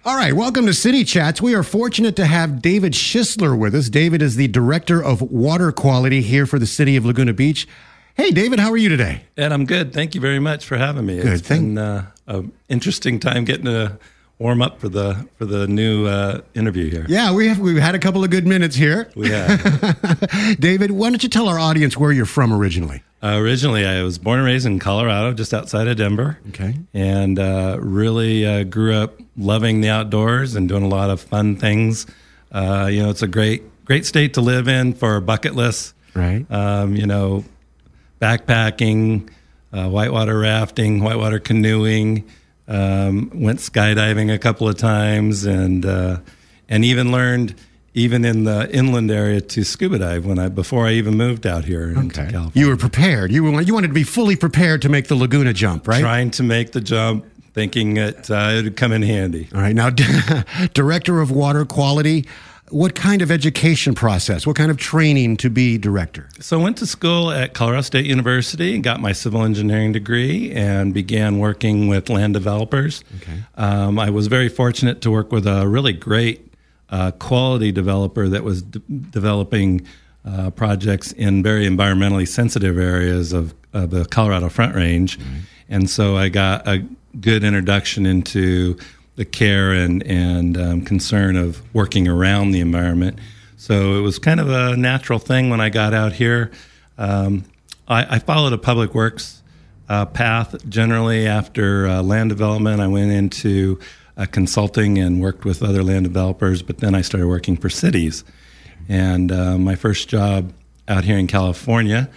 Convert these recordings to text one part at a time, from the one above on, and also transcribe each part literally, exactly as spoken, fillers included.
All right, welcome to City Chats. We are fortunate to have David Schisler with us. David is the Director of Water Quality here for the City of Laguna Beach. Hey, David, how are you today? Ed, I'm good. Thank you very much for having me. Good. It's been uh, an interesting time getting to warm up for the for the new uh, interview here. Yeah, we have, we've had a couple of good minutes here. We have. David, why don't you tell our audience where you're from originally? Uh, originally, I was born and raised in Colorado, just outside of Denver. Okay. And uh, really uh, grew up loving the outdoors and doing a lot of fun things. Uh, you know, it's a great, great state to live in for bucket lists. Right. Um, you know, backpacking, uh, whitewater rafting, whitewater canoeing, um, went skydiving a couple of times, and uh, and even learned, even in the inland area, to scuba dive when I before I even moved out here into Okay. California. You were prepared. You were, you wanted to be fully prepared to make the Laguna jump, right? Trying to make the jump, thinking that uh, it would come in handy. All right. Now, Director of Water Quality, what kind of education process, what kind of training to be director? So I went to school at Colorado State University and got my civil engineering degree and began working with land developers. Okay. Um, I was very fortunate to work with a really great uh, quality developer that was de- developing uh, projects in very environmentally sensitive areas of, of the Colorado Front Range. Mm-hmm. And so I got a good introduction into the care and, and um, concern of working around the environment. So it was kind of a natural thing when I got out here. Um, I, I followed a public works uh, path. Generally, after uh, land development, I went into uh, consulting and worked with other land developers, but then I started working for cities. And uh, my first job out here in California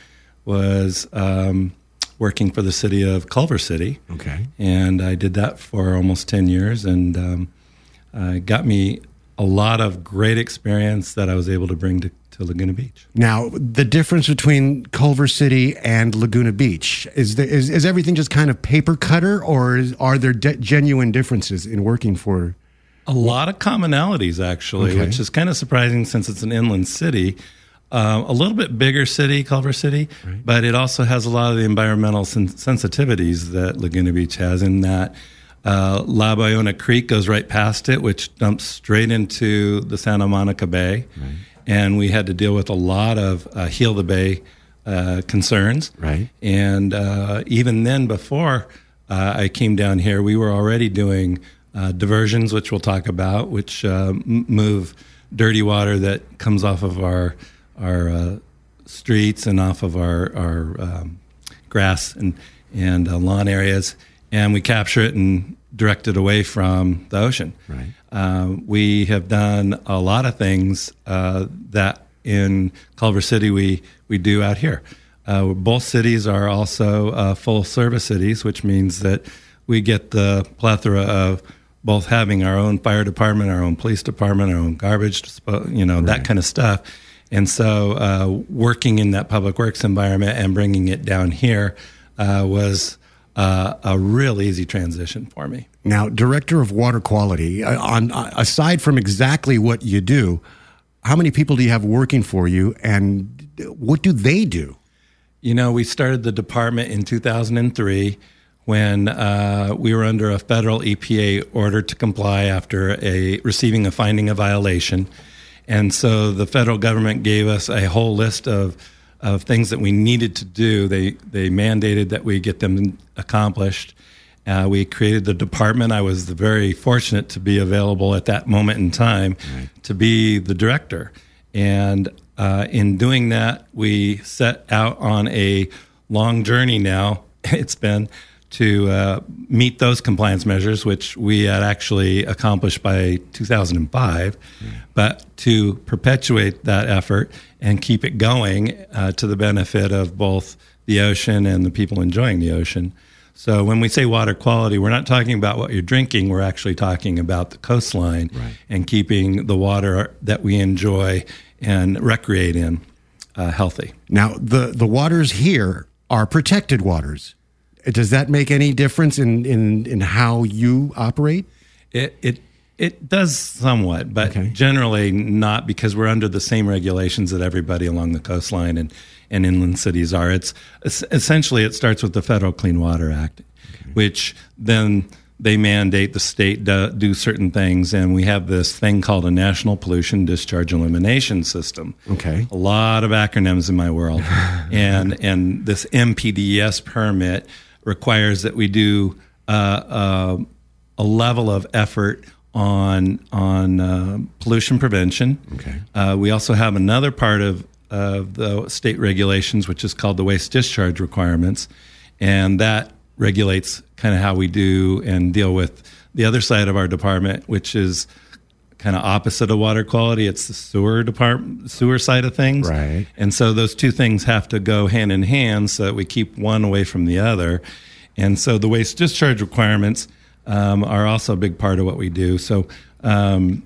was um, working for the city of Culver City. Okay. And I did that for almost ten years, and um, uh, got me a lot of great experience that I was able to bring to, to Laguna Beach. Now, the difference between Culver City and Laguna Beach, is, the, is, is everything just kind of paper cutter, or is, are there de- genuine differences in working for? A lot of commonalities, actually, Okay. which is kind of surprising since it's an inland city. Uh, a little bit bigger city, Culver City, right. But it also has a lot of the environmental sen- sensitivities that Laguna Beach has, in that uh, La Bayona Creek goes right past it, which dumps straight into the Santa Monica Bay. Right. And we had to deal with a lot of uh, Heal the Bay uh, concerns. Right. And uh, even then, before uh, I came down here, we were already doing uh, diversions, which we'll talk about, which uh, m- move dirty water that comes off of our our uh, streets and off of our, our um, grass and, and uh, lawn areas, and we capture it and direct it away from the ocean. Right. Uh, we have done a lot of things uh, that in Culver City we, we do out here. Uh, both cities are also uh, full-service cities, which means that we get the plethora of both having our own fire department, our own police department, our own garbage, dispo- you know, right. that kind of stuff. And so uh, working in that public works environment and bringing it down here uh, was uh, a real easy transition for me. Now, Director of Water Quality, uh, on uh, aside from exactly what you do, how many people do you have working for you, and what do they do? You know, we started the department in two thousand three when uh, we were under a federal E P A order to comply after a receiving a finding of violation. And so the federal government gave us a whole list of, of things that we needed to do. They they mandated that we get them accomplished. Uh, we created the department. I was very fortunate to be available at that moment in time right. to be the director. And uh, in doing that, we set out on a long journey now, it's been, to uh, meet those compliance measures, which we had actually accomplished by two thousand five, mm. but to perpetuate that effort and keep it going uh, to the benefit of both the ocean and the people enjoying the ocean. So when we say water quality, we're not talking about what you're drinking, we're actually talking about the coastline right. and keeping the water that we enjoy and recreate in uh, healthy. Now, the, the waters here are protected waters. Does that make any difference in, in, in how you operate? It it it does somewhat, but okay. generally not, because we're under the same regulations that everybody along the coastline and, and inland cities are. It's essentially it starts with the Federal Clean Water Act, okay. which then they mandate the state do, do certain things, and we have this thing called a National Pollution Discharge Elimination System. Okay. A lot of acronyms in my world. and and this M P D E S permit requires that we do uh, uh, a level of effort on on uh, pollution prevention. Okay. Uh, we also have another part of, of the state regulations, which is called the waste discharge requirements, and that regulates kind of how we do and deal with the other side of our department, which is kind of opposite of water quality. It's the sewer department, sewer side of things. Right. And so those two things have to go hand in hand so that we keep one away from the other. And so the waste discharge requirements um, are also a big part of what we do. So um,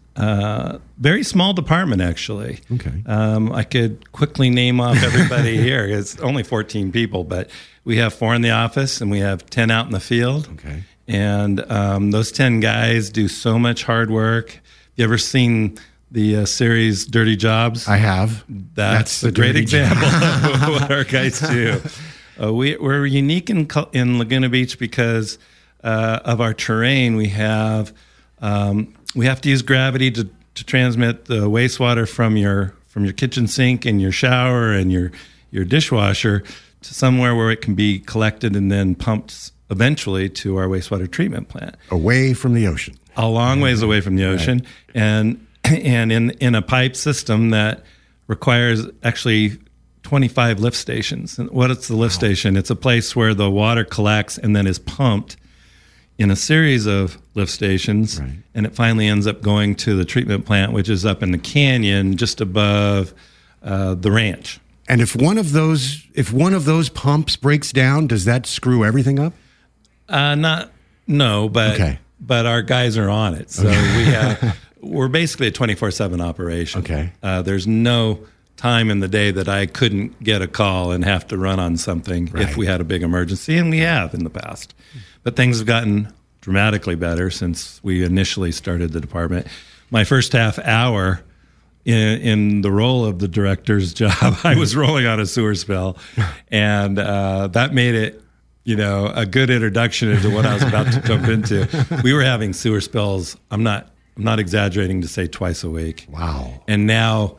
uh, very small department, actually. Okay. Um, I could quickly name off everybody here. It's only fourteen people, but we have four in the office and we have ten out in the field. Okay. And um, those ten guys do so much hard work. You ever seen the uh, series Dirty Jobs? I have. That's, That's a great dirty example of what our guys do. Uh, we, we're unique in, in Laguna Beach because uh, of our terrain. We have um, we have to use gravity to, to transmit the wastewater from your from your kitchen sink and your shower and your your dishwasher to somewhere where it can be collected and then pumped eventually to our wastewater treatment plant. Away from the ocean. A long ways away from the ocean, right. and and in in a pipe system that requires actually twenty-five lift stations. And what is the lift wow. station? It's a place where the water collects and then is pumped in a series of lift stations, right. and it finally ends up going to the treatment plant, which is up in the canyon just above uh, the ranch. And if one of those if one of those pumps breaks down, does that screw everything up? Uh, not no, but okay. but our guys are on it, so okay. we have we're basically a twenty-four seven operation. Okay, uh, there's no time in the day that I couldn't get a call and have to run on something right. if we had a big emergency, and we have in the past. But things have gotten dramatically better since we initially started the department. My first half hour in, in the role of the director's job, I was rolling on a sewer spill, and uh, that made it, you know, a good introduction into what I was about to jump into. We were having sewer spills. I'm not, I'm not exaggerating to say twice a week. Wow. And now,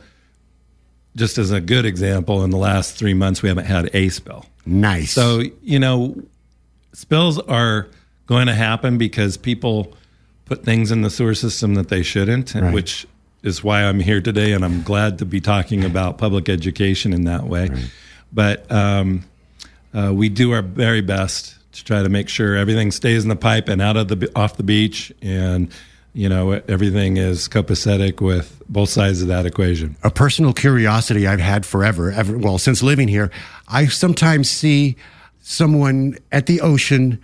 just as a good example, in the last three months, we haven't had a spill. Nice. So, you know, spills are going to happen because people put things in the sewer system that they shouldn't, right. which is why I'm here today, and I'm glad to be talking about public education in that way. Right. But um, uh, we do our very best to try to make sure everything stays in the pipe and out of the off the beach, and you know, everything is copacetic with both sides of that equation. A personal curiosity I've had forever, ever, well, since living here, I sometimes see someone at the ocean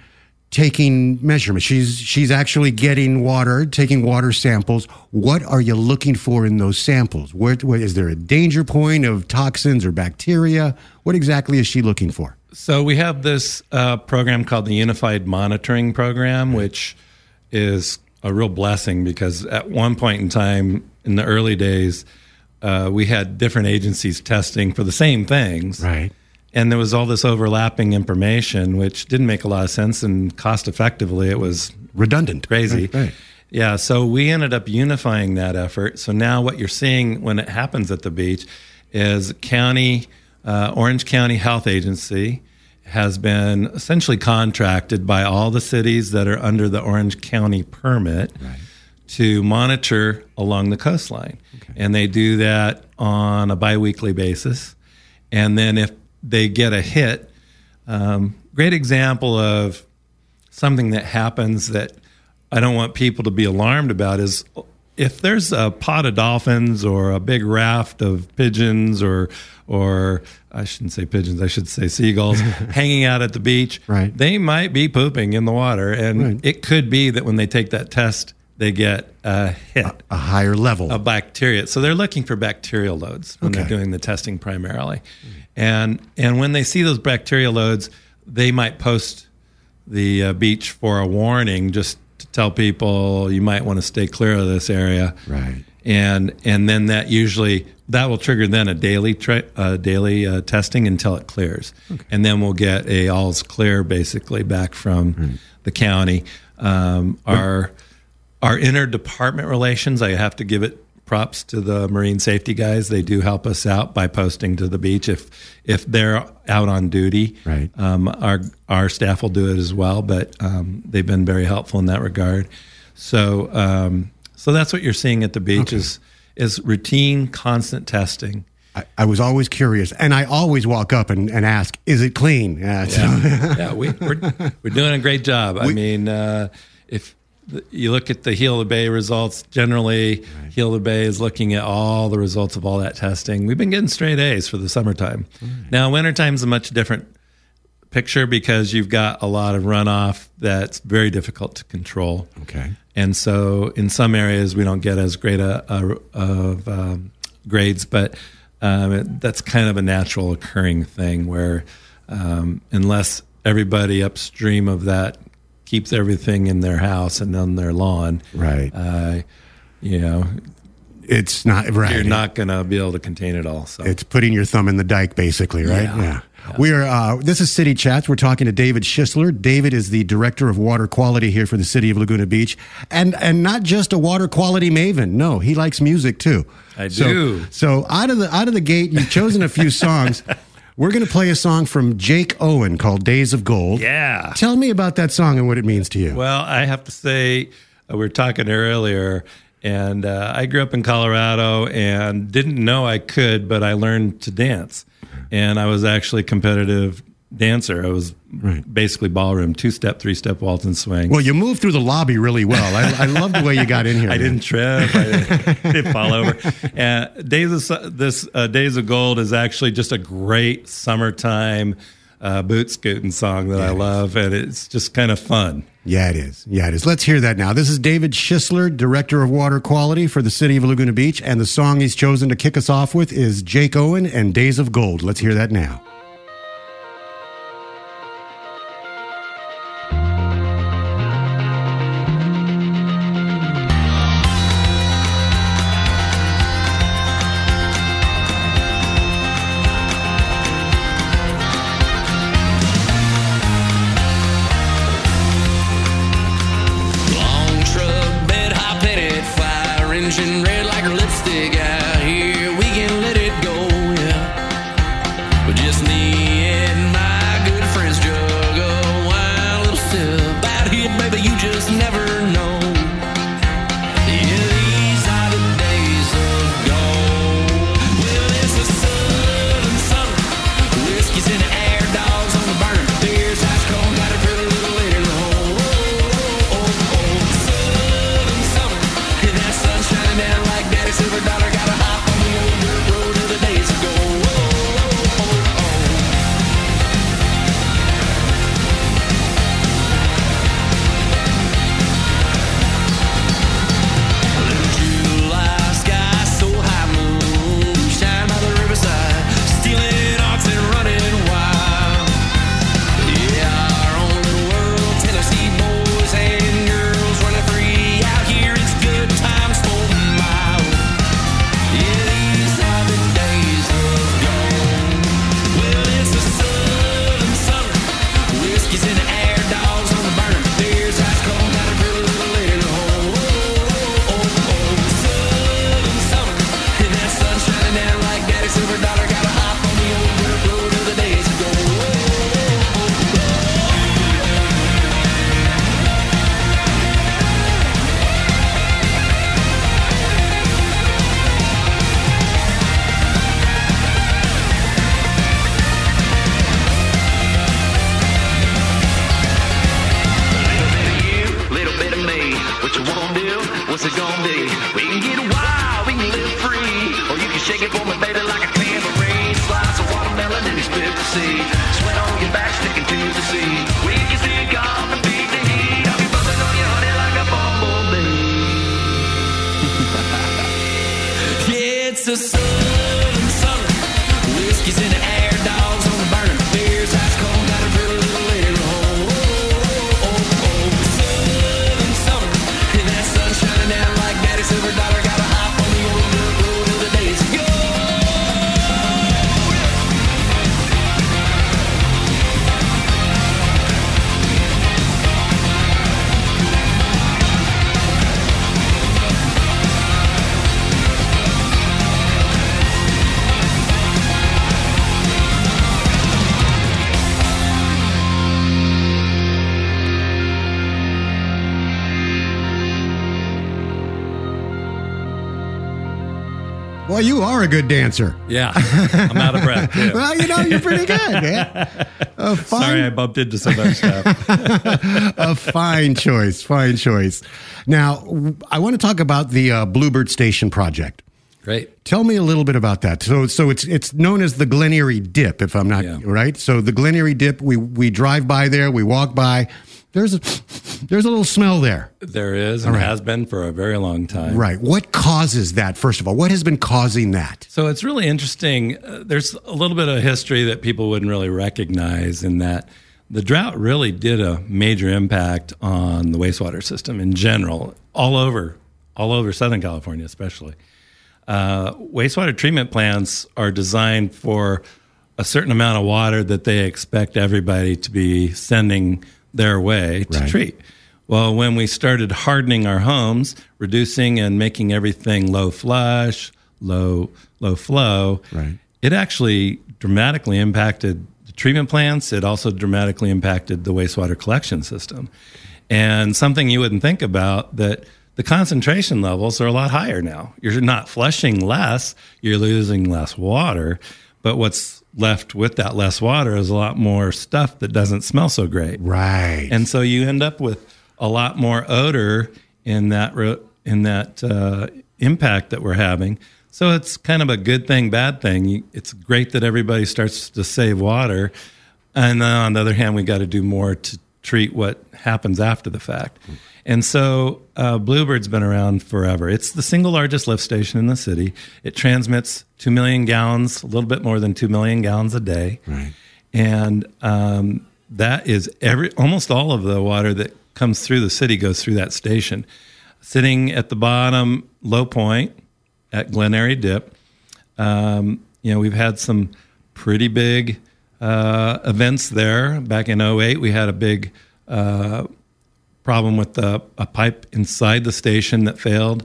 taking measurements. She's she's actually getting water, taking water samples. What are you looking for in those samples? Where, where is there a danger point of toxins or bacteria? What exactly is she looking for? So we have this uh, program called the Unified Monitoring Program, which is a real blessing because at one point in time in the early days, uh, we had different agencies testing for the same things. Right. And there was all this overlapping information, which didn't make a lot of sense, and cost effectively, it was redundant. Crazy. Right, right. Yeah. So we ended up unifying that effort. So now what you're seeing when it happens at the beach is county, uh, Orange County Health Agency has been essentially contracted by all the cities that are under the Orange County permit right. to monitor along the coastline. Okay. And they do that on a biweekly basis. And then if they get a hit, um, great example of something that happens that I don't want people to be alarmed about is if there's a pod of dolphins or a big raft of pigeons or or I shouldn't say pigeons, I should say seagulls hanging out at the beach, right. they might be pooping in the water. And right. it could be that when they take that test, they get a hit. A, a higher level. Of bacteria. So they're looking for bacterial loads when okay. they're doing the testing primarily. Mm-hmm. And and when they see those bacterial loads, they might post the uh, beach for a warning just to tell people you might want to stay clear of this area. Right. And and then that usually that will trigger then a daily tra- uh, daily uh, testing until it clears, okay. and then we'll get a all's clear basically back from mm. the county. Um, our our interdepartment relations, I have to give it props to the marine safety guys. They do help us out by posting to the beach if if they're out on duty. Right. Um, our our staff will do it as well, but um, they've been very helpful in that regard. So um, so that's what you're seeing at the beach, okay. is is routine, constant testing. I, I was always curious, and I always walk up and, and ask, "Is it clean?" Yeah, yeah. yeah we, we're we're doing a great job. We, I mean, uh, if you look at the Heel of the Bay results, generally, right. Heel of the Bay is looking at all the results of all that testing. We've been getting straight A's for the summertime. Right. Now, wintertime is a much different picture because you've got a lot of runoff that's very difficult to control. Okay. And so in some areas, we don't get as great a, a, of um, grades, but um, it, that's kind of a natural occurring thing where um, unless everybody upstream of that keeps everything in their house and on their lawn, right? Uh, you know, it's not right. You're not going to be able to contain it all. So it's putting your thumb in the dike, basically, right? Yeah. yeah. yeah. We are. Uh, this is City Chats. We're talking to David Schisler. David is the director of water quality here for the city of Laguna Beach, and and not just a water quality maven. No, he likes music too. I so, do. So out of the out of the gate, you've chosen a few songs. We're going to play a song from Jake Owen called Days of Gold. Yeah. Tell me about that song and what it means to you. Well, I have to say, uh, we were talking earlier, and uh, I grew up in Colorado and didn't know I could, but I learned to dance. And I was actually a competitive dancer. I was right. basically ballroom, two-step, three-step waltz and swing. Well, you moved through the lobby really well. I, I love the way you got in here. I man. didn't trip. I didn't, didn't fall over. And Days of, this uh, Days of Gold is actually just a great summertime uh, boot scooting song that yeah, I love, and it's just kind of fun. Yeah, it is. Yeah, it is. Let's hear that now. This is David Schisler, Director of Water Quality for the City of Laguna Beach, and the song he's chosen to kick us off with is Jake Owen and Days of Gold. Let's hear that now. Engine red like her lipstick out here. We can let it go, yeah. But just me and my good friends jug a wine, a little sip out here, baby. You just never know. Yeah, these are the days of gold. Well, it's the southern summer. Whiskey's in the air, dogs on the burn. Beer's ice cold, got a pretty little lady in the hole. Oh, oh, oh, southern summer. And that sun's shining down like daddy silver dollar. Got a hop on the old dirt road to the days ago. Oh, oh, oh, oh. Little July sky, so high, moon shine by the riverside, stealing hearts and running wild. Yeah, our own little world, Tennessee boys and girls running free out here. It's good times for miles. Yeah, these are the days of gold. Well, it's the southern summer. Whiskey's in the air, dogs on the burn. Beer's ice cold, got a pretty little lady in the hole. Oh, oh, oh, southern summer. And that sun shining down like daddy silver dollar. Got a hop on the old dirt road to the days of gold. Oh, oh, oh. Little bit of me, what you wanna do? What's it gonna be? We can get wild, we can live free, or you can shake it for me, baby, like a tambourine. Slice of watermelon and spit the seed. Sweat on your back, sticking to the sea. We can sing off and beat the heat. I'll be buzzing on your honey like a bumblebee. Yeah, it's a southern summer. Whiskey's in the air, dogs on the burn. Beer's ice cold, got a pretty little lady in the hole. Oh, oh, oh, southern summer. And that sun shining down like daddy silver dollar. Got a hop on the old dirt road to the days of gold. Well, you are a good dancer. Yeah, I'm out of breath, too. Well, you know, you're pretty good, man. A fine, Sorry I bumped into so much stuff. a fine choice, fine choice. Now, I want to talk about the uh, Bluebird Station project. Great. Tell me a little bit about that. So, so it's it's known as the Glen Erie Dip, if I'm not Yeah. right. So the Glen Erie Dip, we we drive by there, we walk by. There's a there's a little smell there. There is and All right. has been for a very long time. Right. What causes that? First of all, what has been causing that? So it's really interesting. Uh, there's a little bit of history that people wouldn't really recognize in that the drought really did a major impact on the wastewater system in general, all over, all over Southern California especially. Uh, wastewater treatment plants are designed for a certain amount of water that they expect everybody to be sending their way to Right. treat. Well, when we started hardening our homes, reducing and making everything low flush, low low flow, Right. it actually dramatically impacted the treatment plants. It also dramatically impacted the wastewater collection system. And something you wouldn't think about, that the concentration levels are a lot higher now. You're not flushing less, you're losing less water, but what's left with that less water is a lot more stuff that doesn't smell so great. Right. And so you end up with a lot more odor in that re- in that uh, impact that we're having. So it's kind of a good thing, bad thing. You, it's great that everybody starts to save water, and then on the other hand, we got to do more to treat what happens after the fact. And so uh, Bluebird's been around forever. It's the single largest lift station in the city. It transmits two million gallons, a little bit more than two million gallons a day. Right. And um, that is every almost all of the water that comes through the city goes through that station. Sitting at the bottom low point at Glen Erie Dip, um, you know, we've had some pretty big uh, events there. Back in oh eight, we had a big uh, problem with the, a pipe inside the station that failed,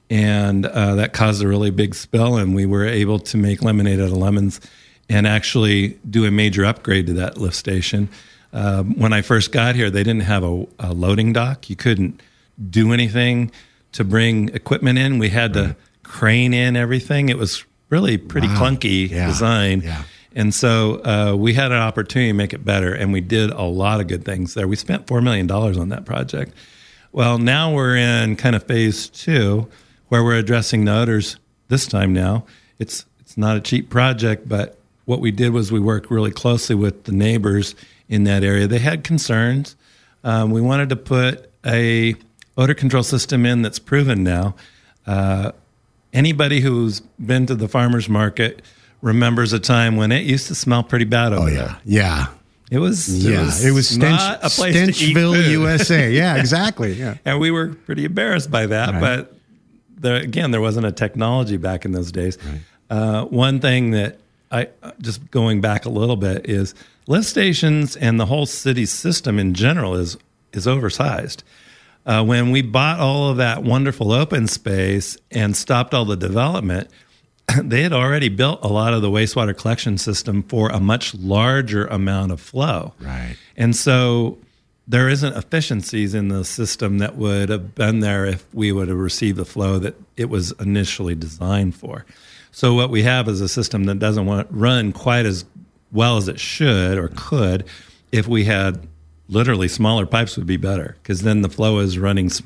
and uh, that caused a really big spill, and we were able to make lemonade out of lemons and actually do a major upgrade to that lift station. Um, when I first got here, they didn't have a, a loading dock. You couldn't do anything to bring equipment in. We had to crane in everything. It was really pretty Wow. clunky Yeah. design. Yeah. And so uh, we had an opportunity to make it better, and we did a lot of good things there. We spent four million dollars on that project. Well, now we're in kind of phase two, where we're addressing the odors this time now. It's it's not a cheap project, but what we did was we worked really closely with the neighbors in that area. They had concerns. Um, we wanted to put a odor control system in that's proven now. Uh, anybody who's been to the farmer's market remembers a time when it used to smell pretty bad over Oh, there. yeah. Yeah. It was, Yeah. was, It was stench, not a place to eat Stenchville, food. U S A. Yeah, exactly. Yeah. And we were pretty embarrassed by that. Right. But there, again, there wasn't a technology back in those days. Uh, one thing that I, just going back a little bit, is lift stations and the whole city system in general is is oversized. Uh, when we bought all of that wonderful open space and stopped all the development, they had already built a lot of the wastewater collection system for a much larger amount of flow. Right. And so there isn't efficiencies in the system that would have been there if we would have received the flow that it was initially designed for. So what we have is a system that doesn't want run quite as well as it should or could. If we had literally smaller pipes, would be better, because then the flow is running s-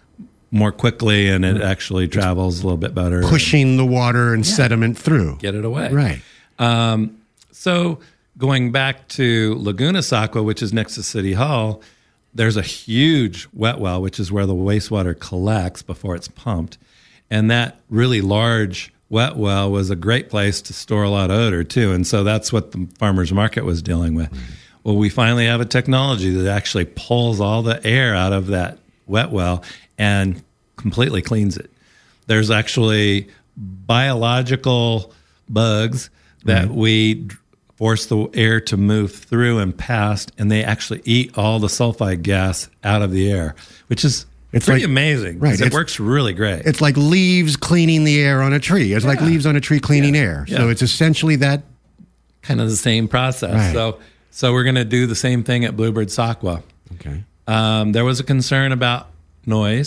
more quickly and it actually travels a little bit better. Pushing the water and sediment through. Get it away. Right. Um, so going back to Laguna Sacua, which is next to City Hall, there's a huge wet well, which is where the wastewater collects before it's pumped. And that really large wet well was a great place to store a lot of odor too. And so that's what the farmer's market was dealing with. Mm-hmm. Well, we finally have a technology that actually pulls all the air out of that wet well and completely cleans it. There's actually biological bugs that Right. we force the air to move through and past, and they actually eat all the sulfide gas out of the air, which is It's pretty like- amazing. right, 'Cause It it's- works really great. It's like leaves cleaning the air on a tree. It's like Yeah. leaves on a tree cleaning Yeah. air. So Yeah. it's essentially that. Kind of the same process. Right. So, so we're going to do the same thing at Bluebird Sacua. Okay. Um, there was a concern about noise.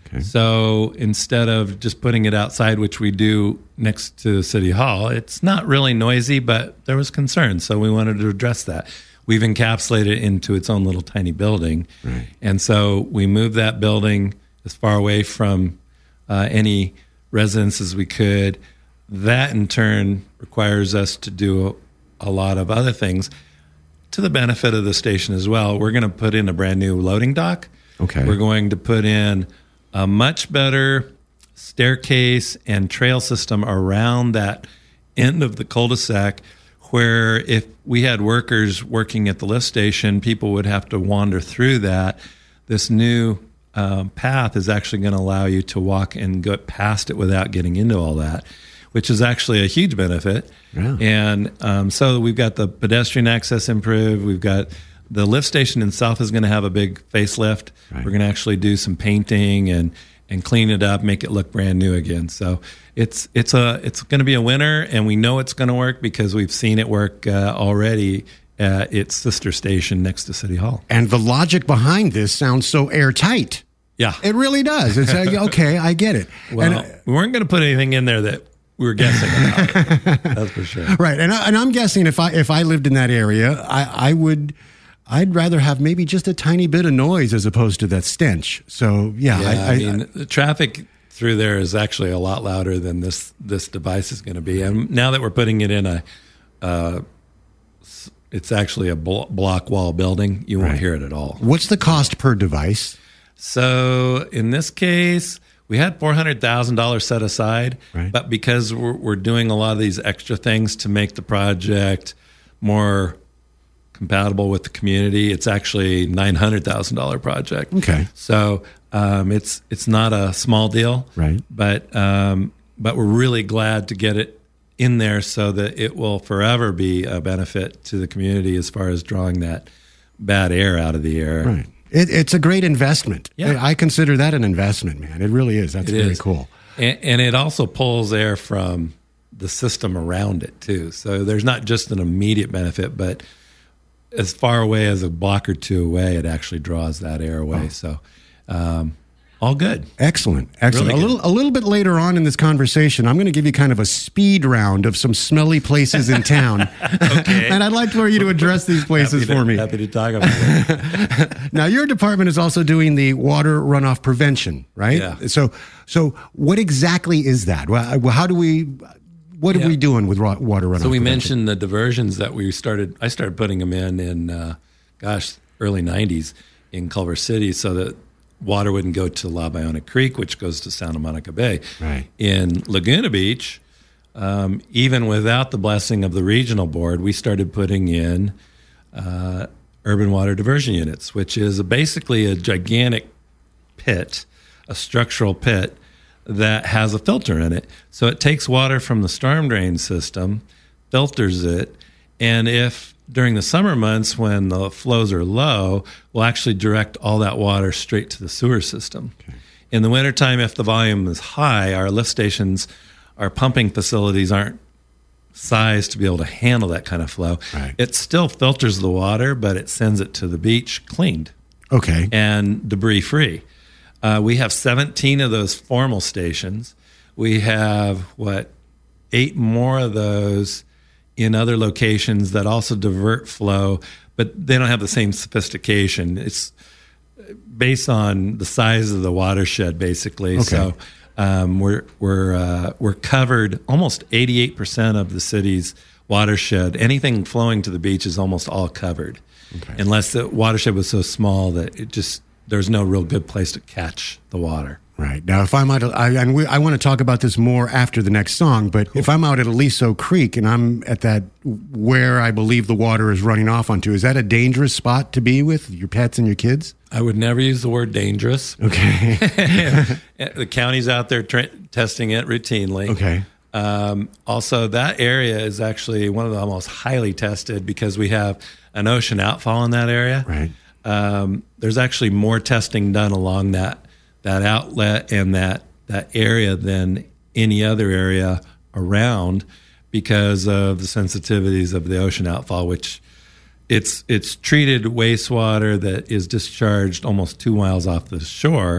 Okay. So instead of just putting it outside, which we do next to City Hall, it's not really noisy, but there was concern. So we wanted to address that. We've encapsulated it into its own little tiny building. Right. And so we moved that building as far away from uh, any residents as we could. That in turn requires us to do a, a lot of other things to the benefit of the station as well. We're going to put in a brand new loading dock. Okay. We're going to put in a much better staircase and trail system around that end of the cul-de-sac, where if we had workers working at the lift station, people would have to wander through that. This new um, path is actually going to allow you to walk and go past it without getting into all that, which is actually a huge benefit. Yeah. And um, so we've got the pedestrian access improved. We've got the lift station itself is going to have a big facelift. Right. We're going to actually do some painting and and clean it up, make it look brand new again. So it's it's a it's going to be a winner, and we know it's going to work because we've seen it work uh, already at its sister station next to City Hall. And the logic behind this sounds so airtight. Yeah, It really does. It's like, okay, I get it. well, and, we weren't going to put anything in there that we were guessing about. That's for sure. right, and I, and I'm guessing if I if I lived in that area, I, I would. I'd rather have maybe just a tiny bit of noise as opposed to that stench. So yeah, Yeah, I, I, I, mean, the traffic through there is actually a lot louder than this this device is going to be. And now that we're putting it in a, uh, it's actually a blo- block wall building, you won't Right. hear it at all. what's the cost per device? So in this case, we had four hundred thousand dollars set aside, Right. but because we're, we're doing a lot of these extra things to make the project more compatible with the community, it's actually nine hundred thousand dollars project. Okay. So um, it's it's not a small deal, Right. But um, but we're really glad to get it in there so that it will forever be a benefit to the community as far as drawing that bad air out of the air. Right. It, it's a great investment. Yeah. I consider that an investment, man. It really is. That's It very is. cool. And, and it also pulls air from the system around it too. So there's not just an immediate benefit, but as far away as a block or two away, it actually draws that air away. Oh. So um, all good. Excellent. Excellent. Really a little a little bit later on in this conversation, I'm going to give you kind of a speed round of some smelly places in town. Okay. And I'd like for you to address these places Happy to- for me. Happy to talk about it. Now, your department is also doing the water runoff prevention, right? Yeah. So, so what exactly is that? Well, how do we? What are Yeah. we doing with ro- water runoff? So we prevention? mentioned the diversions that we started. I started putting them in in, uh, gosh, early nineties in Culver City, so that water wouldn't go to La Biona Creek, which goes to Santa Monica Bay. Right. In Laguna Beach, um, even without the blessing of the regional board, we started putting in uh, urban water diversion units, which is basically a gigantic pit, a structural pit that has a filter in it. So it takes water from the storm drain system, filters it, and if during the summer months when the flows are low, we'll actually direct all that water straight to the sewer system. Okay. In the wintertime, if the volume is high, our lift stations, our pumping facilities aren't sized to be able to handle that kind of flow. Right. It still filters the water, but it sends it to the beach cleaned Okay. and debris free. Uh, we have seventeen of those formal stations. We have, what, eight more of those in other locations that also divert flow, but they don't have the same sophistication. It's based on the size of the watershed, basically. Okay. So um, we're we're uh, we're covered almost eighty-eight percent of the city's watershed. Anything flowing to the beach is almost all covered, Okay. unless the watershed was so small that it just there's no real good place to catch the water. Right. Now, if I'm out, I, and we, I want to talk about this more after the next song, but if I'm out at Aliso Creek and I'm at that where I believe the water is running off onto, is that a dangerous spot to be with your pets and your kids? I would never use the word dangerous. Okay. The county's out there tra- testing it routinely. Okay. Um, also, that area is actually one of the most highly tested because we have an ocean outfall in that area. Right. Um, there's actually more testing done along that that outlet and that that area than any other area around because of the sensitivities of the ocean outfall, which it's it's treated wastewater that is discharged almost two miles off the shore,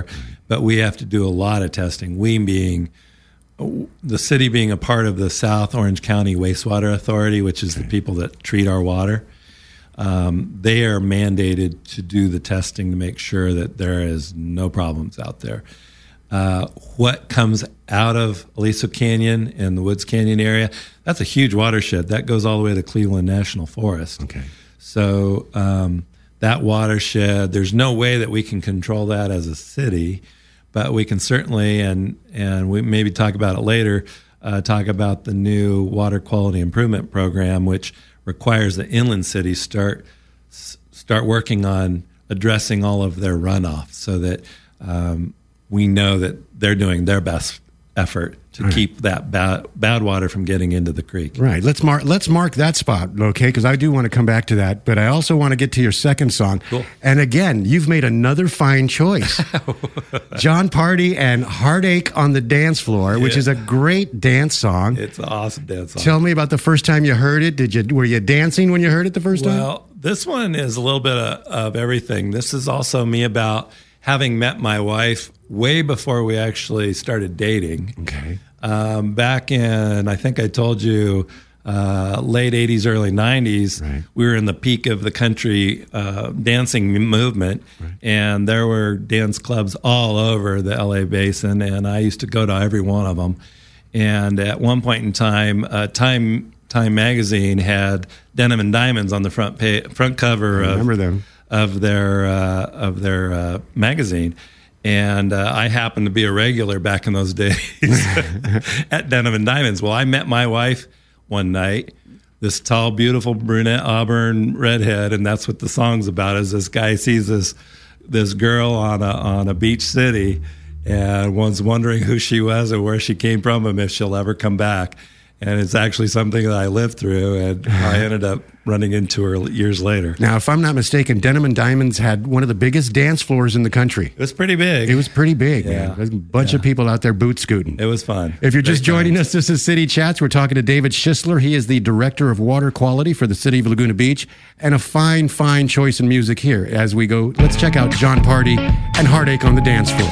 but we have to do a lot of testing. We being the city being a part of the South Orange County Wastewater Authority, which is the people that treat our water. Um, they are mandated to do the testing to make sure that there is no problems out there. Uh, what comes out of Aliso Canyon and the Woods Canyon area, that's a huge watershed. That goes all the way to Cleveland National Forest. Okay. So um, that watershed, there's no way that we can control that as a city, but we can certainly, and, and we maybe talk about it later, uh, talk about the new Water Quality Improvement Program, which requires that inland cities start start working on addressing all of their runoff so that um, we know that they're doing their best effort to right. keep that bad, bad water from getting into the creek. Right. Let's mark let's mark that spot, okay? Because I do want to come back to that, but I also want to get to your second song. Cool. And again, you've made another fine choice. Jon Pardi and Heartache on the Dance Floor, yeah. which is a great dance song. It's an awesome dance song. Tell me about the first time you heard it. Did you were you dancing when you heard it the first well, time? Well, this one is a little bit of, of everything. This is also me about having met my wife way before we actually started dating. Okay. Um, back in, I think I told you, uh, late eighties, early nineties, right. we were in the peak of the country uh, dancing movement, right. and there were dance clubs all over the L A basin, and I used to go to every one of them. And at one point in time, uh, Time Time magazine had Denim and Diamonds on the front page, front cover I remember of, them. of their uh, of their uh, magazine. And uh, I happened to be a regular back in those days at Denim and Diamonds. Well, I met my wife one night, this tall, beautiful brunette, auburn redhead, and that's what the song's about. Is this guy sees this this girl on a on a beach city, and one's wondering who she was and where she came from, and if she'll ever come back. And it's actually something that I lived through, and I ended up running into her years later. Now, if I'm not mistaken, Denim and Diamonds had one of the biggest dance floors in the country. It was pretty big. It was pretty big, yeah. man. There's a bunch yeah. of people out there boot scooting. It was fun. If you're just Great joining times. us, this is City Chats. We're talking to David Schisler. He is the Director of Water Quality for the City of Laguna Beach, and a fine, fine choice in music here. As we go, let's check out Jon Pardi and Heartache on the Dance Floor.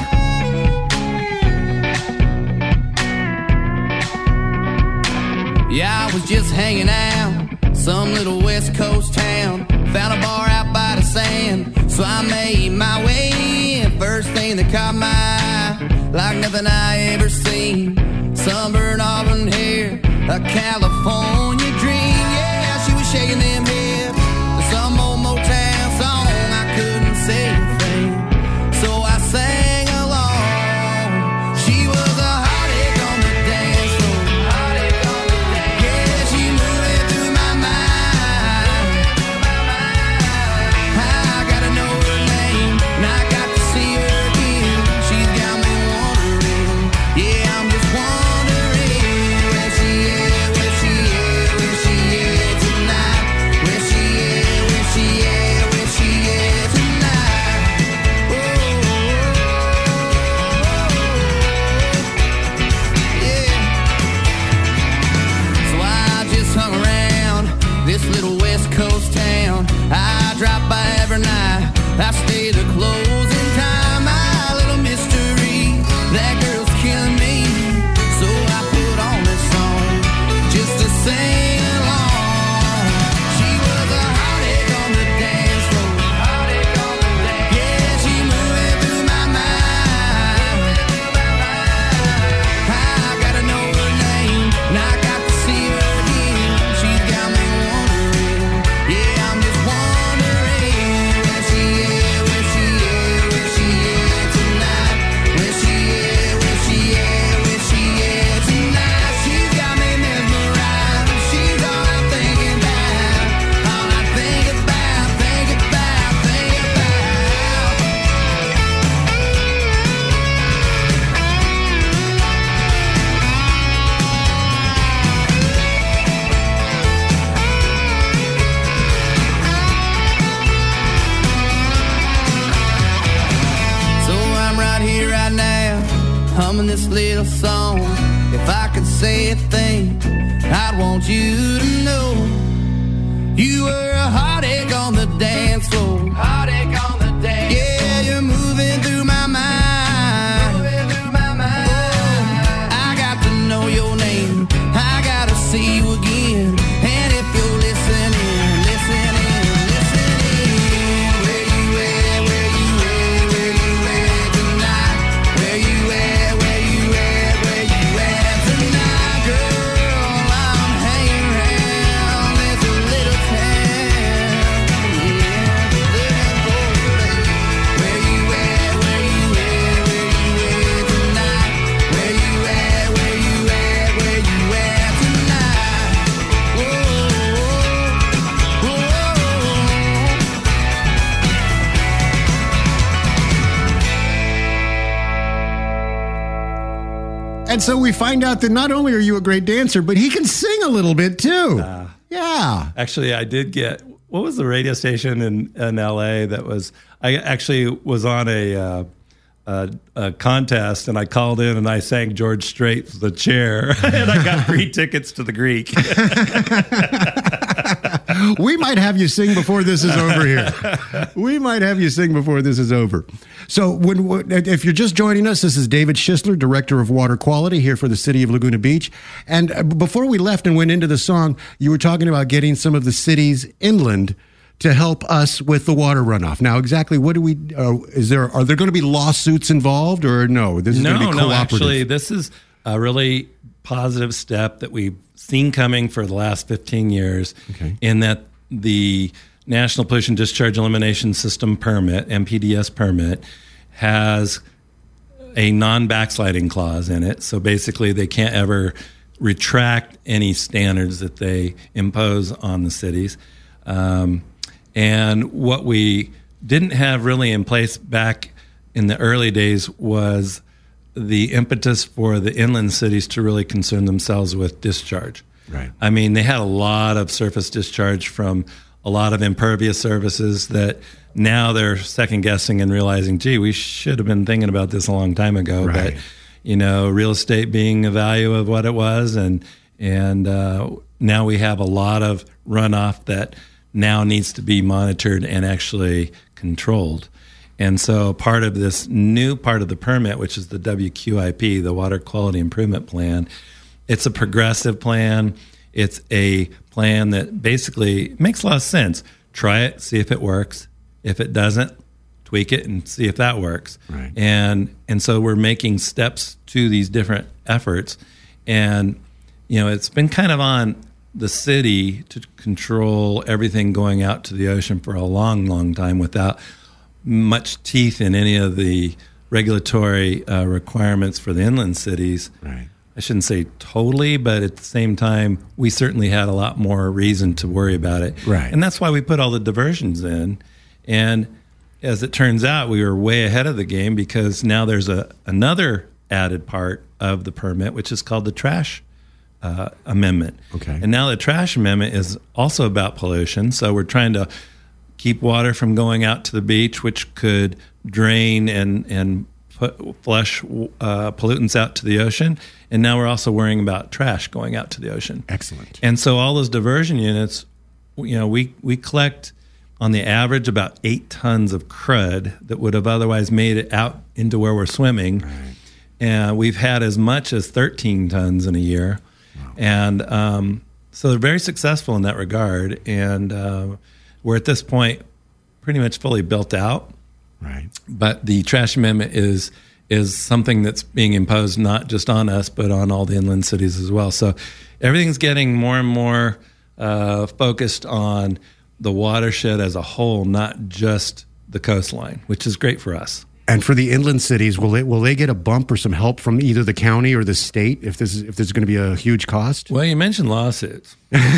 Yeah, I was just hanging out, some little West Coast town. Found a bar out by the sand, so I made my way in. First thing that caught my eye, like nothing I ever seen. Sunburned auburn hair, a California dream. Yeah, she was shaking them hips to some old Motown song. I couldn't say a thing, so I sang along. She was a heartache on the dance floor. Yeah, she moving through my mind. I gotta know her name, and I got to see her again. She's got me wondering. Yeah, I'm just wondering where she is, where she is, where she is tonight. Where she is, where she is, where she is tonight. Oh, yeah. So I just hung around this little West Coast town. I drop by every night. I stay to closing time. My little mystery, that girl's killing me. So I put on this song just to sing along. She was a heartache on the dance floor. Yeah, she moving through my mind. I gotta know her name, and I got to see her again. She's got me wondering. Yeah, I'm just wondering where she is, where she is, where she is tonight. Where she is, where she is, where she is tonight. She's got me mesmerized. She's all I'm thinking about. All I think about, think about, think about. So I'm right here, right now, humming this little song. If I could say a thing, I'd want you to know you were a heartache on the dance floor. Heartache on the dance floor. Yeah, you're moving through my mind. And so we find out that not only are you a great dancer, but he can sing a little bit too. Uh, yeah. Actually, I did get, what was the radio station in, in L A that was, I actually was on a, uh, a, a contest, and I called in and I sang George Strait's The Chair, and I got free tickets to the Greek. We might have you sing before this is over here. We might have you sing before this is over. So when, if you're just joining us, this is David Schisler, Director of Water Quality here for the City of Laguna Beach. And before we left and went into the song, you were talking about getting some of the cities inland to help us with the water runoff. Now, exactly what do we, uh, is there, are there going to be lawsuits involved, or no? This is no, going to be no, cooperative. actually, this is a really positive step that we've seen coming for the last fifteen years, Okay. in that the National Pollution Discharge Elimination System permit, N P D S permit, has a non-backsliding clause in it. So basically, they can't ever retract any standards that they impose on the cities. Um, and what we didn't have really in place back in the early days was the impetus for the inland cities to really concern themselves with discharge. Right. I mean, they had a lot of surface discharge from a lot of impervious services that now they're second guessing and realizing, gee, we should have been thinking about this a long time ago. Right. But, you know, real estate being the value of what it was, and and uh, now we have a lot of runoff that now needs to be monitored and actually controlled. And so part of this new part of the permit, which is the W Q I P, the Water Quality Improvement Plan, it's a progressive plan. It's a plan that basically makes a lot of sense. Try it, see if it works. If it doesn't, tweak it and see if that works. Right. And and so we're making steps to these different efforts. And, you know, it's been kind of on the city to control everything going out to the ocean for a long, long time without much teeth in any of the regulatory uh, requirements for the inland cities. Right. I shouldn't say totally, but at the same time, we certainly had a lot more reason to worry about it. Right. And that's why we put all the diversions in. And as it turns out, we were way ahead of the game, because now there's a another added part of the permit, which is called the trash uh, amendment. Okay. And now the trash amendment is also about pollution. So we're trying to keep water from going out to the beach, which could drain and, and put, flush uh, pollutants out to the ocean. And now we're also worrying about trash going out to the ocean. Excellent. And so all those diversion units, you know, we, we collect on the average about eight tons of crud that would have otherwise made it out into where we're swimming. Right. And we've had as much as thirteen tons in a year. Wow. And um, so they're very successful in that regard. And uh, we're at this point pretty much fully built out. Right. But the trash amendment is is something that's being imposed not just on us, but on all the inland cities as well. So everything's getting more and more uh, focused on the watershed as a whole, not just the coastline, which is great for us. And for the inland cities, will they will they get a bump or some help from either the county or the state if this is if there's going to be a huge cost? Well, you mentioned lawsuits.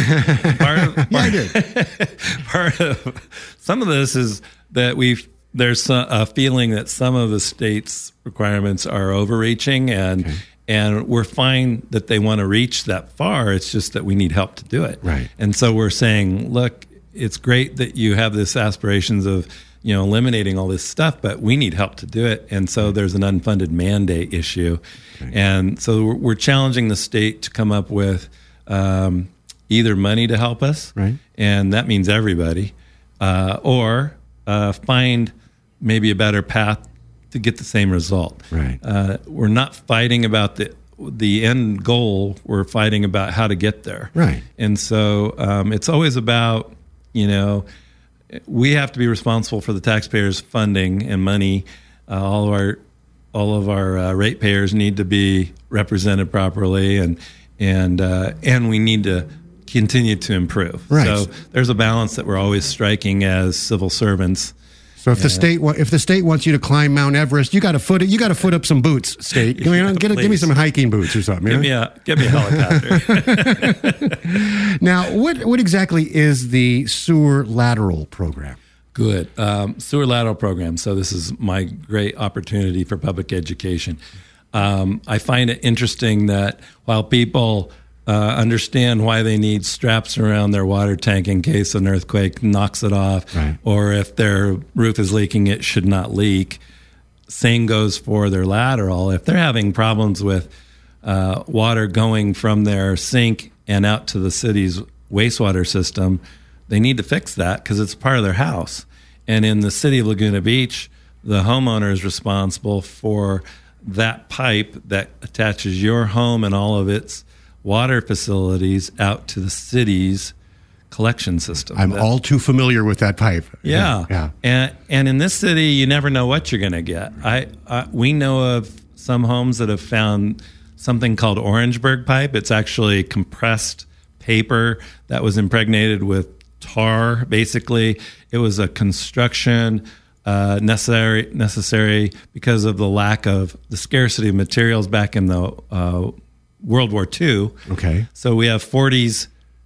part of, part, Yeah, I did. part of some of this is that we've there's a, a feeling that some of the state's requirements are overreaching, and Okay. and we're fine that they want to reach that far. It's just that we need help to do it. Right. And so we're saying, look, it's great that you have this aspirations of, you know, eliminating all this stuff, but we need help to do it. And so there's an unfunded mandate issue. Okay. And so we're, we're challenging the state to come up with um, either money to help us, Right. and that means everybody, uh, or uh, find maybe a better path to get the same result. Right. Uh, we're not fighting about the the end goal. We're fighting about how to get there. Right. And so um, it's always about, you know, we have to be responsible for the taxpayers' funding and money. Uh, all of our all of our uh, ratepayers need to be represented properly, and and uh, and we need to continue to improve. Right. So there's a balance that we're always striking as civil servants. So if the state wa- if the state wants you to climb Mount Everest, you got to foot it. You got to foot up some boots, state. Give me, Yeah, get, give me please. some hiking boots or something. Give you know? me a give me a helicopter. Now, what what exactly is the sewer lateral program? Good. Um, sewer lateral program. So this is my great opportunity for public education. Um, I find it interesting that while people uh, understand why they need straps around their water tank in case an earthquake knocks it off, right. or if their roof is leaking, it should not leak. Same goes for their lateral. If they're having problems with uh, water going from their sink and out to the city's wastewater system, they need to fix that because it's part of their house. And in the city of Laguna Beach, the homeowner is responsible for that pipe that attaches your home and all of its water facilities out to the city's collection system. I'm that, all too familiar with that pipe. Yeah. yeah. And and in this city, you never know what you're going to get. I, I we know of some homes that have found something called Orangeburg pipe. It's actually compressed paper that was impregnated with tar. Basically, it was a construction uh, necessary necessary because of the lack of the scarcity of materials back in the uh, World War Two. Okay. So we have forties.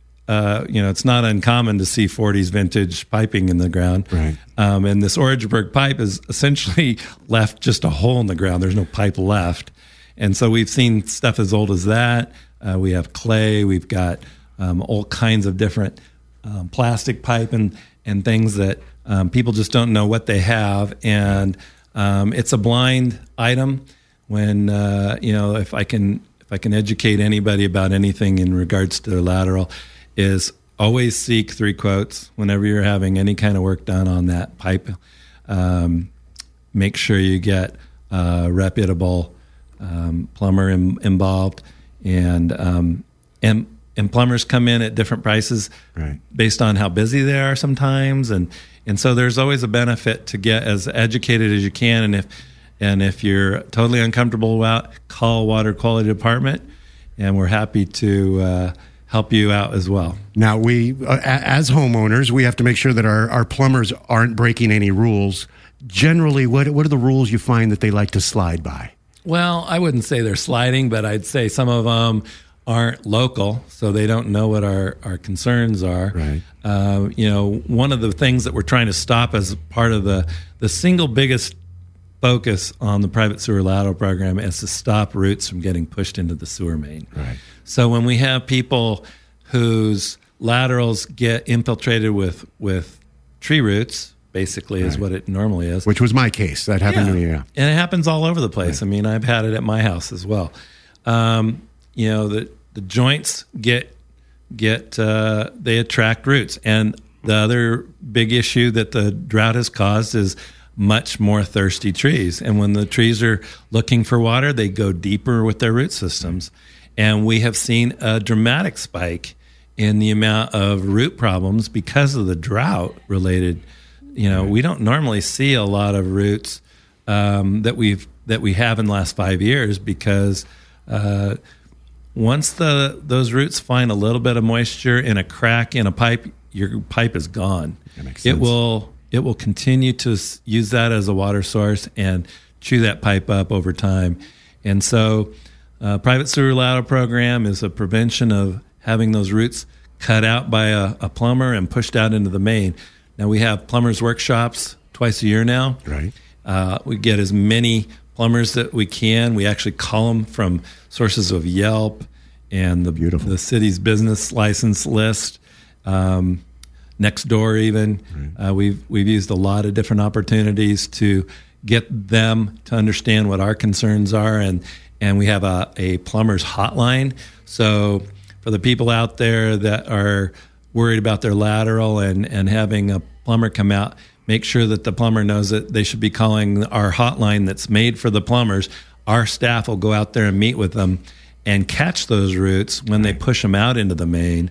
Uh, you know, it's not uncommon to see forties vintage piping in the ground. Right. Um, and this Orangeburg pipe is essentially left just a hole in the ground. There's no pipe left. And so we've seen stuff as old as that. Uh, we have clay. We've got um, all kinds of different um, plastic pipe and, and things that um, people just don't know what they have. And um, it's a blind item. When, uh, you know, if I can if I can educate anybody about anything in regards to their lateral, is always seek three quotes whenever you're having any kind of work done on that pipe. Um, make sure you get a reputable um, plumber in, involved, and um, and and plumbers come in at different prices right. based on how busy they are sometimes, and and so there's always a benefit to get as educated as you can, and if and if you're totally uncomfortable about, call Water Quality Department, and we're happy to Uh, help you out as well. Now, we, uh, as homeowners, we have to make sure that our, our plumbers aren't breaking any rules. Generally, what what are the rules you find that they like to slide by? Well, I wouldn't say they're sliding, but I'd say some of them aren't local, so they don't know what our, our concerns are. Right. Uh, you know, one of the things that we're trying to stop as part of the, the single biggest focus on the private sewer lateral program is to stop roots from getting pushed into the sewer main. Right. So when we have people whose laterals get infiltrated with with tree roots, basically is Right. what it normally is. Which was my case. That happened to me, yeah. And it happens all over the place. Right. I mean, I've had it at my house as well. Um, you know, the the joints get get uh, they attract roots, and the other big issue that the drought has caused is much more thirsty trees. And when the trees are looking for water, they go deeper with their root systems. And we have seen a dramatic spike in the amount of root problems because of the drought related. You know, we don't normally see a lot of roots um, that we've that we have in the last five years because uh, once the those roots find a little bit of moisture in a crack in a pipe, your pipe is gone. That makes It sense. will it will continue to s- use that as a water source and chew that pipe up over time. And so, uh, private sewer lateral program is a prevention of having those roots cut out by a, a plumber and pushed out into the main. Now we have plumbers workshops twice a year now. Right. Uh, we get as many plumbers that we can. We actually call them from sources of Yelp and the Beautiful. the city's business license list. Um, next door, even Right. uh, we've we've used a lot of different opportunities to get them to understand what our concerns are, and and we have a, a plumber's hotline. So for the people out there that are worried about their lateral and and having a plumber come out, make sure that the plumber knows that they should be calling our hotline that's made for the plumbers. Our staff will go out there and meet with them and catch those roots when they push them out into the main.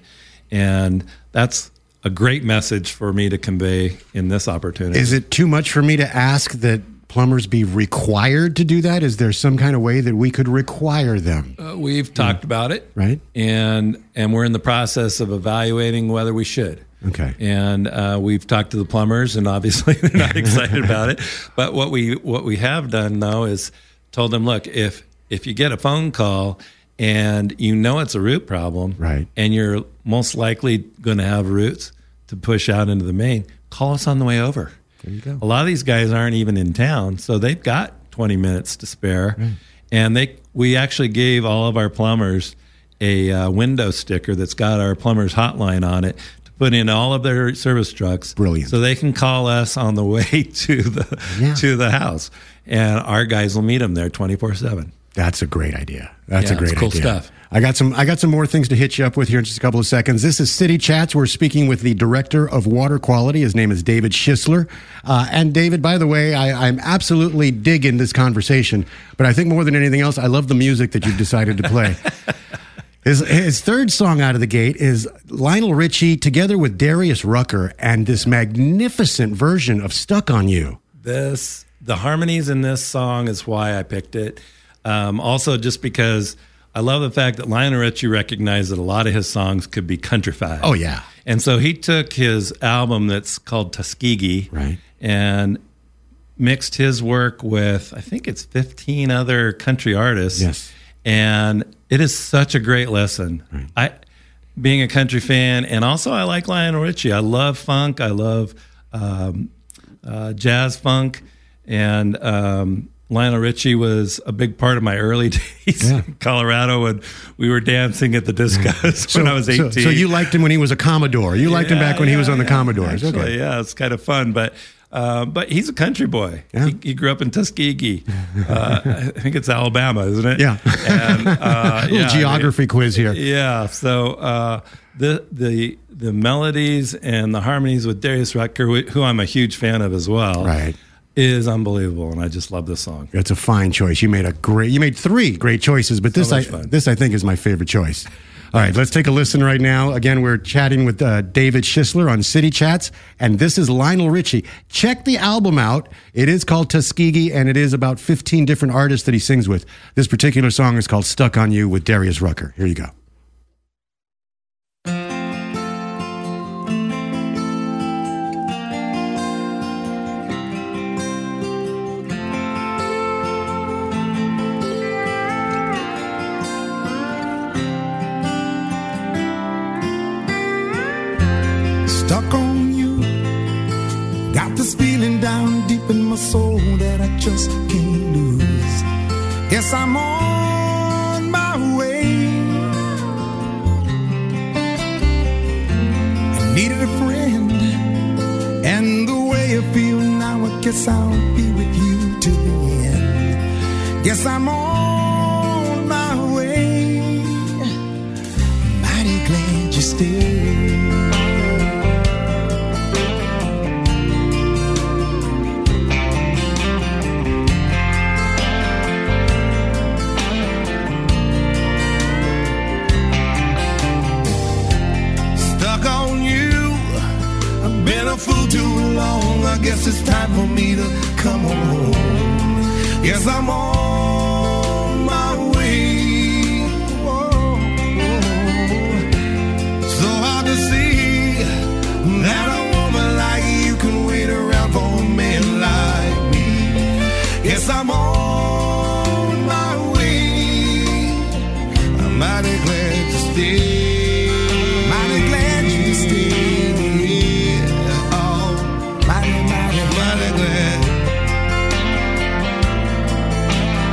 And that's a great message for me to convey in this opportunity. Is it too much for me to ask that plumbers be required to do that? Is there some kind of way that we could require them? Uh, we've talked about it, Right. and and we're in the process of evaluating whether we should. Okay. And uh, we've talked to the plumbers, and obviously they're not excited about it. But what we what we have done though is told them, look, if if you get a phone call and you know it's a root problem, Right. and you're most likely going to have roots to push out into the main, call us on the way over. There you go. A lot of these guys aren't even in town, so they've got twenty minutes to spare. Right. And they we actually gave all of our plumbers a uh, window sticker that's got our plumber's hotline on it to put in all of their service trucks. Brilliant. So they can call us on the way to the Yeah. to the house, and our guys will meet them there twenty-four seven. That's a great idea. That's Yeah, a great it's cool idea. stuff. I got some. I got some more things to hit you up with here in just a couple of seconds. This is City Chats. We're speaking with the director of water quality. His name is David Schisler. Uh, and David, by the way, I, I'm absolutely digging this conversation. But I think more than anything else, I love the music that you've decided to play. His, his third song out of the gate is Lionel Richie together with Darius Rucker and this magnificent version of "Stuck on You." This the harmonies in this song is why I picked it. Um, also, just because I love the fact that Lionel Richie recognized that a lot of his songs could be countrified. Oh, yeah. And so he took his album that's called Tuskegee, Right. and mixed his work with, I think it's fifteen other country artists. Yes. And it is such a great lesson. Right. I, being a country fan, and also I like Lionel Richie. I love funk. I love um, uh, jazz funk, and um, Lionel Richie was a big part of my early days Yeah. in Colorado when we were dancing at the discos when I was eighteen. So, so you liked him when he was a Commodore. You liked him back when he was on the yeah, Commodores. Actually, Okay. yeah, it's kind of fun, but uh, but he's a country boy. Yeah. He, he grew up in Tuskegee. Uh, I think it's Alabama, isn't it? Yeah. And, uh, Little yeah, geography quiz here. Yeah. So uh, the the the melodies and the harmonies with Darius Rucker, wh- who I'm a huge fan of as well, Right. is unbelievable, and I just love this song. That's a fine choice. You made a great. You made three great choices, but this I much fun. this I think is my favorite choice. All right, let's take a listen right now. Again, we're chatting with uh, David Schisler on City Chats, and this is Lionel Richie. Check the album out. It is called Tuskegee, and it is about fifteen different artists that he sings with. This particular song is called "Stuck on You" with Darius Rucker. Here you go. Stuck on you. Got this feeling down deep in my soul that I just can't lose. Guess I'm on my way. I needed a friend, and the way I feel now, I guess I'll be with you till the end. Guess I'm on my way. Mighty glad you stayed. A fool too long. I guess it's time for me to come home. Yes, I'm on my way. Whoa. So hard to see that a woman like you can wait around for a man like me. Yes, I'm on my way. I'm mighty glad to stay. Mighty glad you stayed. Mighty glad.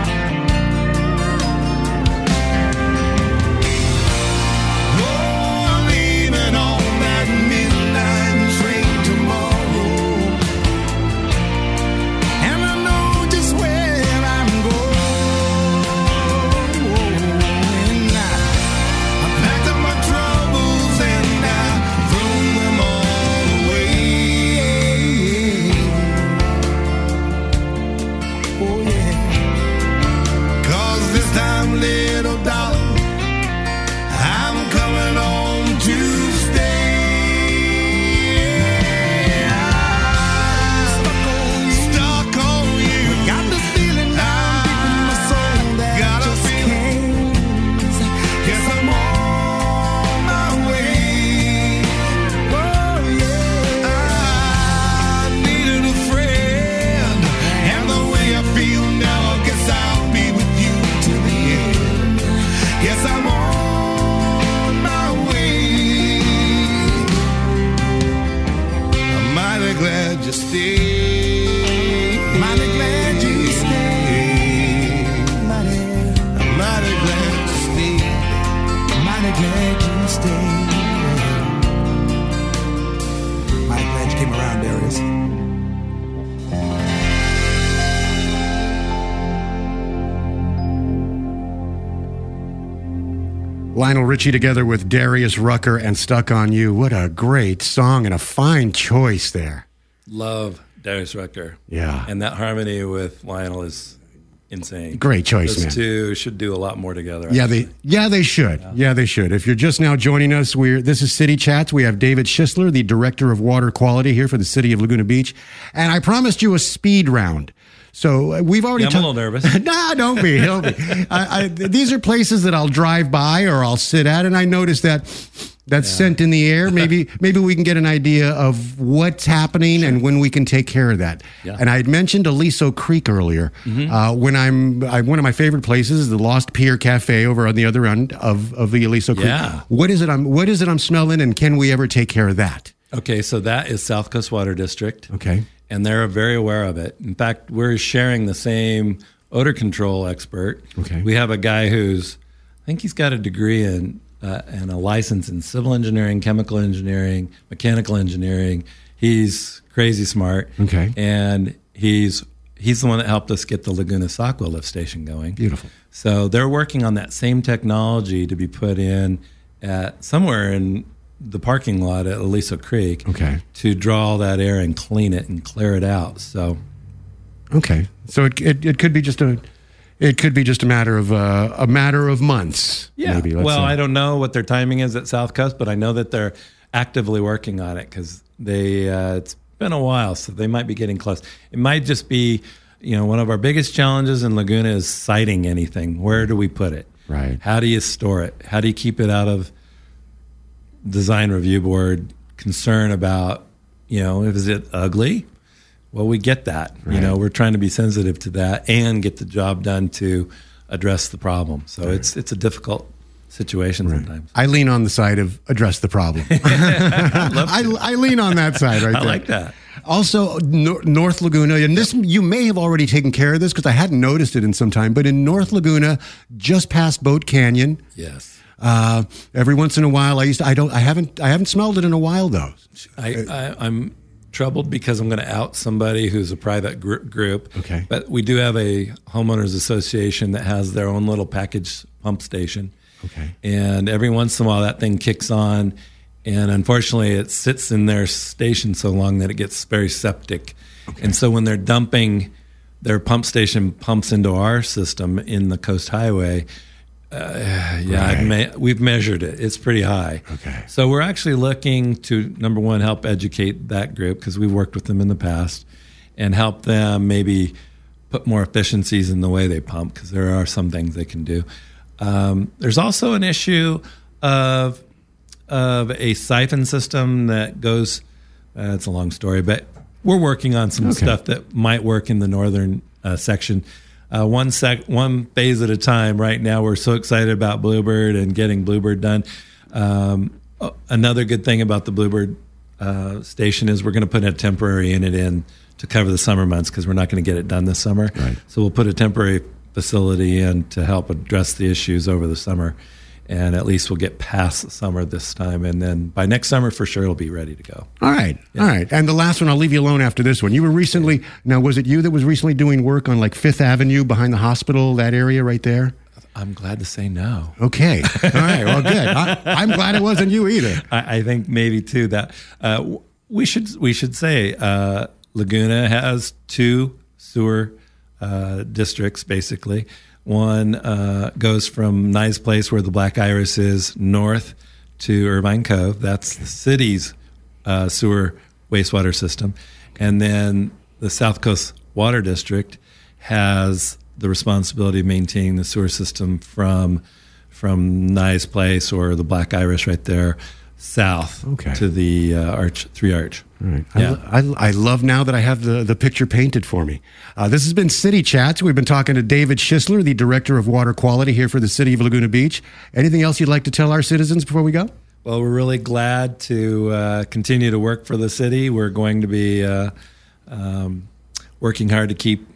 glad you stayed. Mighty glad you came around, Darius. Lionel Richie together with Darius Rucker and Stuck on You. What a great song and a fine choice there. Love Darius Rucker. Yeah. And that harmony with Lionel is insane. Great choice, Those man. two should do a lot more together. Yeah, actually. they yeah they should. Yeah. yeah, they should. If you're just now joining us, we're this is City Chats. We have David Schisler, the Director of Water Quality here for the City of Laguna Beach. And I promised you a speed round. So uh, we've already. Yeah, I'm ta- a little nervous. nah, don't be. Don't be. I, I, these are places that I'll drive by or I'll sit at, and I notice that that Yeah. scent in the air. Maybe maybe we can get an idea of what's happening and when we can take care of that. Yeah. And I had mentioned Aliso Creek earlier. Mm-hmm. Uh, when I'm I, one of my favorite places is the Lost Pier Cafe over on the other end of, of the Aliso Creek. Yeah. What is it? I'm what is it? I'm smelling, and can we ever take care of that? Okay, so that is South Coast Water District. Okay. And they're very aware of it. In fact, we're sharing the same odor control expert. Okay. We have a guy who's, I think he's got a degree in uh, and a license in civil engineering, chemical engineering, mechanical engineering. He's crazy smart. Okay. And he's he's the one that helped us get the Laguna Sacua lift station going. Beautiful. So they're working on that same technology to be put in at somewhere in the parking lot at Aliso Creek. Okay. To draw all that air and clean it and clear it out. So Okay, so it it, it could be just a it could be just a matter of uh, a matter of months. yeah. Maybe, let's well, say. I don't know what their timing is at South Coast, but I know that they're actively working on it because they uh, it's been a while, so they might be getting close. It might just be, you know, one of our biggest challenges in Laguna is siting anything. Where do we put it? Right. How do you store it? How do you keep it out of design review board concern about, you know, is it ugly? Well, we get that. Right. You know, we're trying to be sensitive to that and get the job done to address the problem. So Right. it's it's a difficult situation Right. sometimes. I lean on the side of address the problem. I, I lean on that side right I there. like that. Also, Nor- North Laguna, and this you may have already taken care of this because I hadn't noticed it in some time, but in North Laguna, just past Boat Canyon, Yes. uh, every once in a while, I used to, I don't I haven't I haven't smelled it in a while though. I, I, I'm troubled because I'm going to out somebody who's a private gr- group. Okay. But we do have a homeowners association that has their own little package pump station. Okay. And every once in a while that thing kicks on. And unfortunately, it sits in their station so long that it gets very septic. Okay. And so when they're dumping, their pump station pumps into our system in the Coast Highway. Uh, yeah, I've me- we've measured it. It's pretty high. Okay. So we're actually looking to, number one, help educate that group because we've worked with them in the past and help them maybe put more efficiencies in the way they pump because there are some things they can do. Um, there's also an issue of of a siphon system that goes, uh, it's a long story, but we're working on some Okay. stuff that might work in the northern uh, section. Uh, one sec, one phase at a time. Right now, we're so excited about Bluebird and getting Bluebird done. Um, uh, another good thing about the Bluebird uh, station is we're going to put a temporary unit in to cover the summer months because we're not going to get it done this summer. Right. So we'll put a temporary facility in to help address the issues over the summer. And at least we'll get past the summer this time. And then by next summer, for sure, it'll be ready to go. All right. All right. And the last one, I'll leave you alone after this one. You were recently, now, was it you that was recently doing work on like Fifth Avenue behind the hospital, that area right there? I'm glad to say no. Okay. All right. Well, good. I, I'm glad it wasn't you either. I, I think maybe too that uh, w- we should we should say uh, Laguna has two sewer uh, districts basically. One uh, goes from Nice Place where the Black Iris is north to Irvine Cove. That's the city's uh, sewer wastewater system, and then the South Coast Water District has the responsibility of maintaining the sewer system from from Nice Place or the Black Iris right there south Okay. to the uh, Arch Three Arch. All right. Yeah. I, I, I love now that I have the, the picture painted for me. Uh, this has been City Chats. We've been talking to David Schisler, the Director of Water Quality here for the City of Laguna Beach. Anything else you'd like to tell our citizens before we go? Well, we're really glad to uh, continue to work for the city. We're going to be uh, um, working hard to keep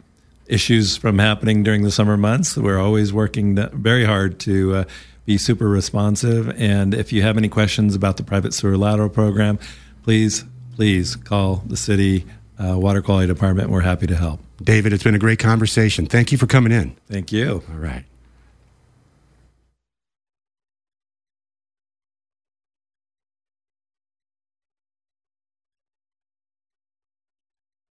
issues from happening during the summer months. We're always working very hard to uh, be super responsive. And if you have any questions about the private sewer lateral program, please, please call the city uh, water quality department. We're happy to help. David, it's been a great conversation. Thank you for coming in. Thank you. All right.